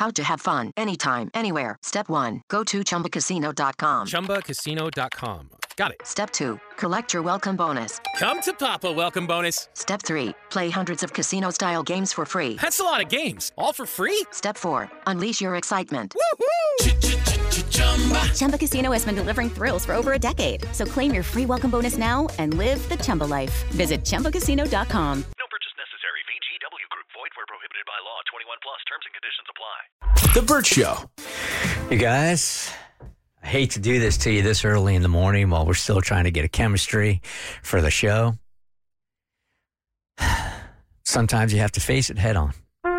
How to have fun anytime, anywhere. Step 1. Go to ChumbaCasino.com. ChumbaCasino.com. Got it. Step 2. Collect your welcome bonus. Come to Papa welcome bonus. Step 3. Play hundreds of casino-style games for free. That's a lot of games. All for free? Step 4. Unleash your excitement. Woohoo! Chumba Casino has been delivering thrills for over a decade. So claim your free welcome bonus now and live the Chumba life. Visit ChumbaCasino.com. No purchase necessary. VGW Group. Void where prohibited by law. 21 plus. Terms and conditions apply. The Burt Show. You guys, I hate to do this to you this early in the morning while we're still trying to get a chemistry for the show. Sometimes you have to face it head on.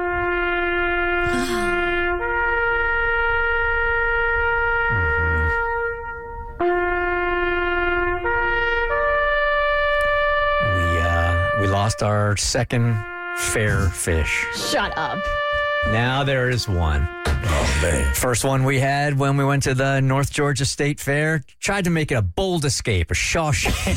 We lost our second fair fish. Shut up. Now there is one. Oh, man. First one we had when we went to the North Georgia State Fair. Tried to make it a bold escape, a Shawshank,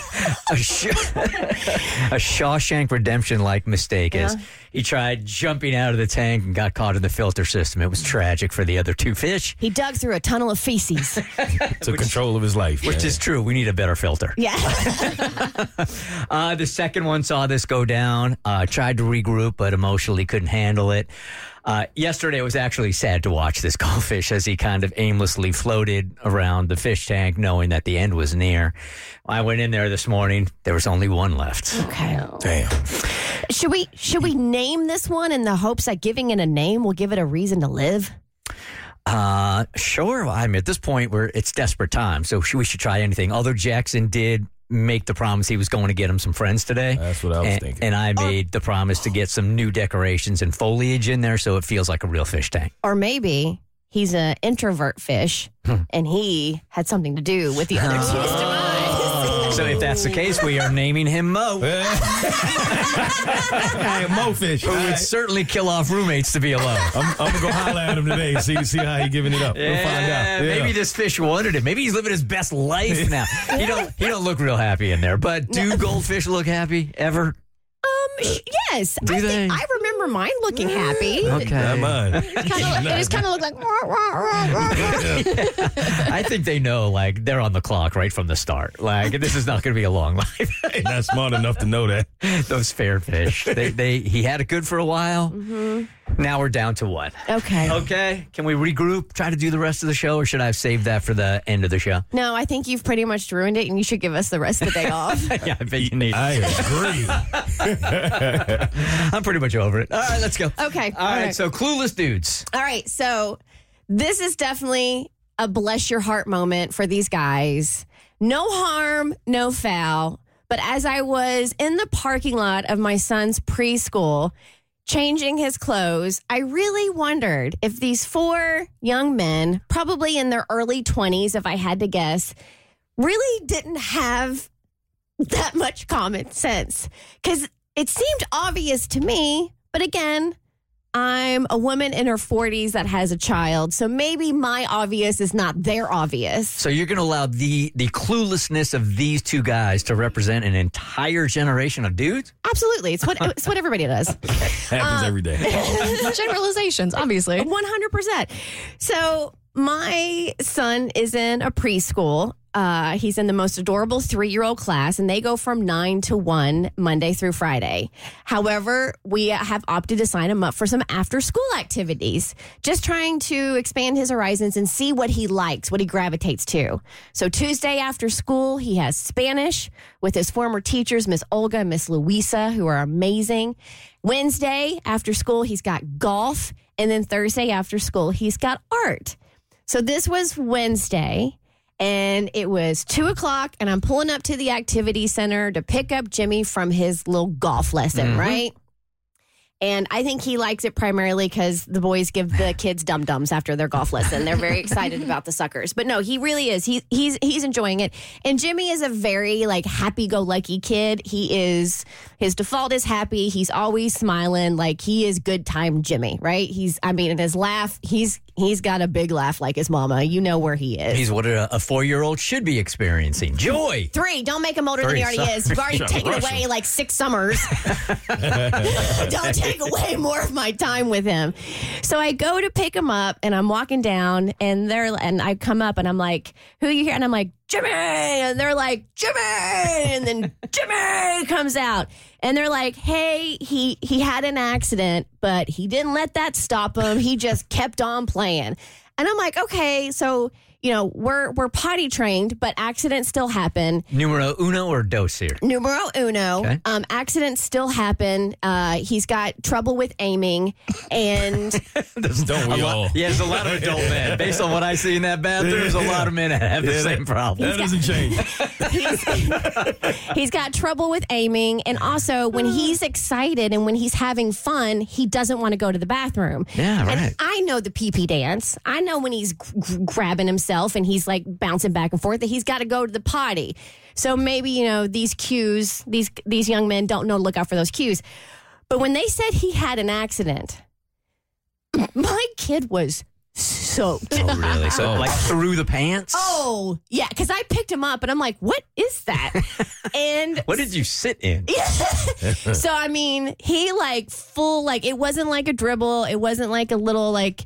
a Shawshank Redemption-like mistake. As he tried jumping out of the tank and got caught in the filter system. It was tragic for the other two fish. He dug through a tunnel of feces. Took control of his life. Which is true. We need a better filter. Yeah. The second one saw this go down. Tried to regroup, but emotionally couldn't handle it. Yesterday, it was actually sad to watch this goldfish as he kind of aimlessly floated around the fish tank, knowing that the end was near. I went in there this morning. There was only one left. Okay. Damn. Should we name this one in the hopes that giving it a name will give it a reason to live? Sure. I mean, at this point, it's desperate times, so we should try anything. Although Jackson did make the promise he was going to get him some friends today. That's what I was thinking. And I made the promise to get some new decorations and foliage in there so it feels like a real fish tank. Or maybe he's an introvert fish and he had something to do with the other two's demise. So if that's the case, we are naming him Mo. Hey, Mo Fish. Who would certainly kill off roommates to be alone. I'm going to go holler at him today, see how he giving it up. We'll find out. Yeah. Maybe this fish wanted it. Maybe he's living his best life now. He don't look real happy in there. But do goldfish look happy ever? Yes. Do they? I remember mine looking happy. Okay. Not mine. It just kind of looked like. I think they know, like, they're on the clock right from the start. Like, this is not going to be a long life. Not smart enough to know that. Those fair fish. He had it good for a while. Mm-hmm. Now we're down to one. Okay. Okay. Can we regroup, try to do the rest of the show, or should I have saved that for the end of the show? No, I think you've pretty much ruined it, and you should give us the rest of the day off. Yeah, I bet you need it. I agree. I'm pretty much over it. All right, let's go. Okay. All right, so clueless dudes. All right, so this is definitely a bless your heart moment for these guys. No harm, no foul. But as I was in the parking lot of my son's preschool, changing his clothes, I really wondered if these four young men, probably in their early 20s, if I had to guess, really didn't have that much common sense. Because it seemed obvious to me, but again, I'm a woman in her 40s that has a child, so maybe my obvious is not their obvious. So you're going to allow the cluelessness of these two guys to represent an entire generation of dudes? Absolutely. It's what everybody does. Happens every day. Generalizations, obviously. 100%. So my son is in a preschool. He's in the most adorable 3-year-old class, and they go from 9 to 1 Monday through Friday. However, we have opted to sign him up for some after-school activities, just trying to expand his horizons and see what he likes, what he gravitates to. So Tuesday after school, he has Spanish with his former teachers, Miss Olga and Miss Luisa, who are amazing. Wednesday after school, he's got golf, and then Thursday after school, he's got art. So this was Wednesday. And it was 2:00, and I'm pulling up to the activity center to pick up Jimmy from his little golf lesson, right? And I think he likes it primarily because the boys give the kids dum-dums after their golf lesson. They're very excited about the suckers. But no, he really is. He's enjoying it. And Jimmy is a very, like, happy-go-lucky kid. His default is happy. He's always smiling. Like, he is good time Jimmy, right? And his laugh, he's got a big laugh like his mama. You know where he is. He's what a 4-year-old should be experiencing. Joy. 3. Don't make him older than he already is. You've already taken away like 6 summers. Don't take way more of my time with him. So I go to pick him up, and I'm walking down, and I come up, and I'm like, "Who are you here?" And I'm like, "Jimmy," and they're like, "Jimmy," and then Jimmy comes out, and they're like, "Hey, he had an accident, but he didn't let that stop him. He just kept on playing." And I'm like, "Okay, so." We're potty trained, but accidents still happen. Numero uno or dos here? Numero uno. Okay. Accidents still happen. He's got trouble with aiming, and Don't we all? Yeah, there's a lot of adult men. Based on what I see in that bathroom, there's a lot of men that have the same problem. That doesn't change. he's got trouble with aiming, and also when he's excited and when he's having fun, he doesn't want to go to the bathroom. Yeah, right. And I know the pee-pee dance. I know when he's grabbing himself and he's like bouncing back and forth that he's got to go to the potty. So maybe, these cues, these young men don't know to look out for those cues. But when they said he had an accident, my kid was soaked. Oh, really? So, like, through the pants? Oh, yeah, because I picked him up and I'm like, what is that? And what did you sit in? So, I mean, he full, it wasn't like a dribble. It wasn't like a little, like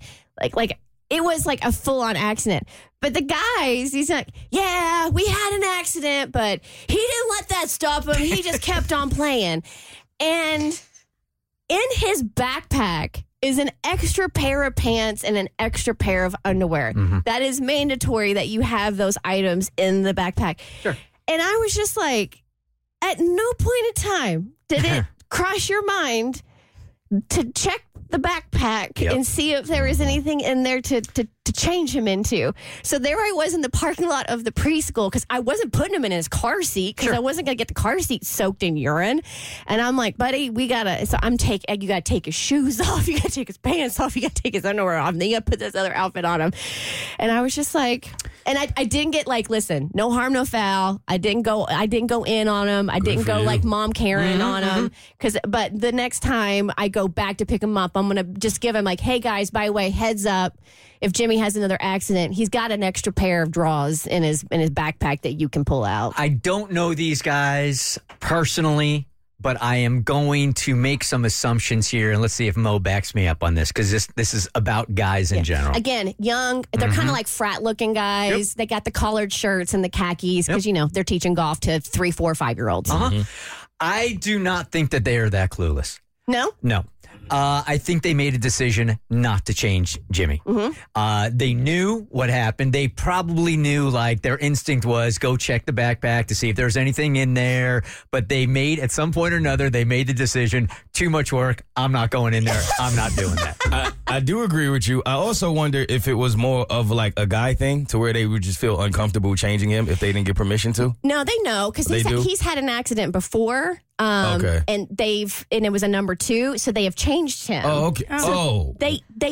it was like a full-on accident. But the guys, he's like, yeah, we had an accident, but he didn't let that stop him. He just kept on playing. And in his backpack is an extra pair of pants and an extra pair of underwear. Mm-hmm. That is mandatory that you have those items in the backpack. Sure. And I was just like, at no point in time did it cross your mind to check the backpack and see if there was anything in there to change him into. So there I was in the parking lot of the preschool because I wasn't putting him in his car seat because I wasn't going to get the car seat soaked in urine. And I'm like, buddy, you got to take his shoes off. You got to take his pants off. You got to take his underwear off. And then you got to put this other outfit on him. And I was just like, and I didn't get listen, no harm, no foul. I didn't go in on him. I didn't go like Mom Karen on him. But the next time I go back to pick him up, I'm going to just give him hey guys, by the way, heads up. If Jimmy has another accident, he's got an extra pair of drawers in his backpack that you can pull out. I don't know these guys personally, but I am going to make some assumptions here, and let's see if Mo backs me up on this, because this is about guys in general. Again, young, they're kind of like frat-looking guys. Yep. They got the collared shirts and the khakis because, they're teaching golf to 3, 4, 5-year-olds. I do not think that they are that clueless. No? No. I think they made a decision not to change Jimmy. Mm-hmm. They knew what happened. They probably knew, their instinct was go check the backpack to see if there's anything in there. But they made, at some point or another, they made the decision, too much work. I'm not going in there. I'm not doing that. I do agree with you. I also wonder if it was more of a guy thing to where they would just feel uncomfortable changing him if they didn't get permission to. No, they know because he's had an accident before. Okay. And it was a number 2, so they have changed him. Oh, okay. So they know. They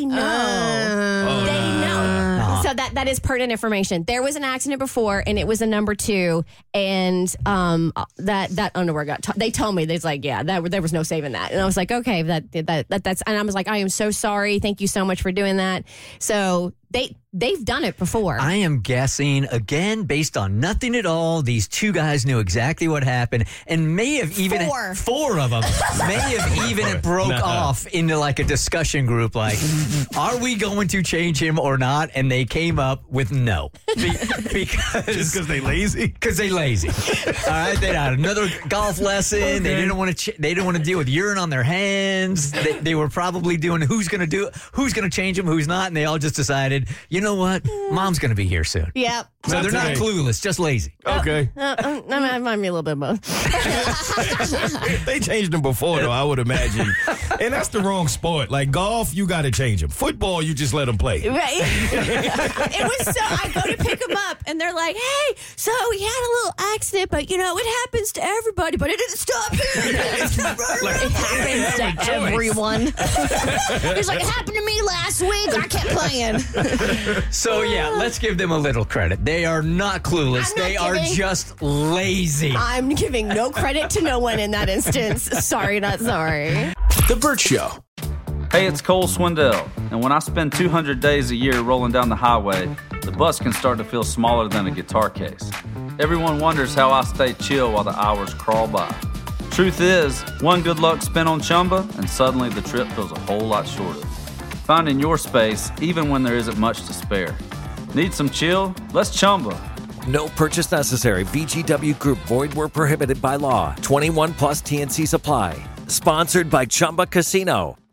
know. So that is pertinent information. There was an accident before, and it was a number 2, and that underwear got. They told me there was no saving that, and I was like, okay, that's. And I was like, I am so sorry. Thank you so much for doing that. So they've done it before. I am guessing, again, based on nothing at all, these 2 guys knew exactly what happened and may have even... 4 of them may have even broke off into a discussion group are we going to change him or not? And they came up with no. Just because they lazy? Because they lazy. All right, they had another golf lesson. Okay. They didn't want to deal with urine on their hands. They were probably doing who's going to change him, who's not, and they all just decided, you know what? Mom's going to be here soon. Yep. So they're not clueless, just lazy. Okay. That might be a little bit more. They changed them before, though, I would imagine. And that's the wrong sport. Golf, you got to change them. Football, you just let them play. Right. It was so, I go to pick him up, and they're like, hey, so he had a little accident, but, it happens to everybody, but it didn't stop him. It happens to everyone. He's like, it happened to me last week. I kept playing. So, let's give them a little credit. They are not clueless. They are just lazy. I'm giving no credit to no one in that instance. Sorry, not sorry. The Burt Show. Hey, it's Cole Swindell, and when I spend 200 days a year rolling down the highway, the bus can start to feel smaller than a guitar case. Everyone wonders how I stay chill while the hours crawl by. Truth is, one good luck spin on Chumba, and suddenly the trip feels a whole lot shorter. Finding your space, even when there isn't much to spare. Need some chill? Let's Chumba. No purchase necessary. VGW Group. Void where prohibited by law. 21 plus TNC Supply. Sponsored by Chumba Casino.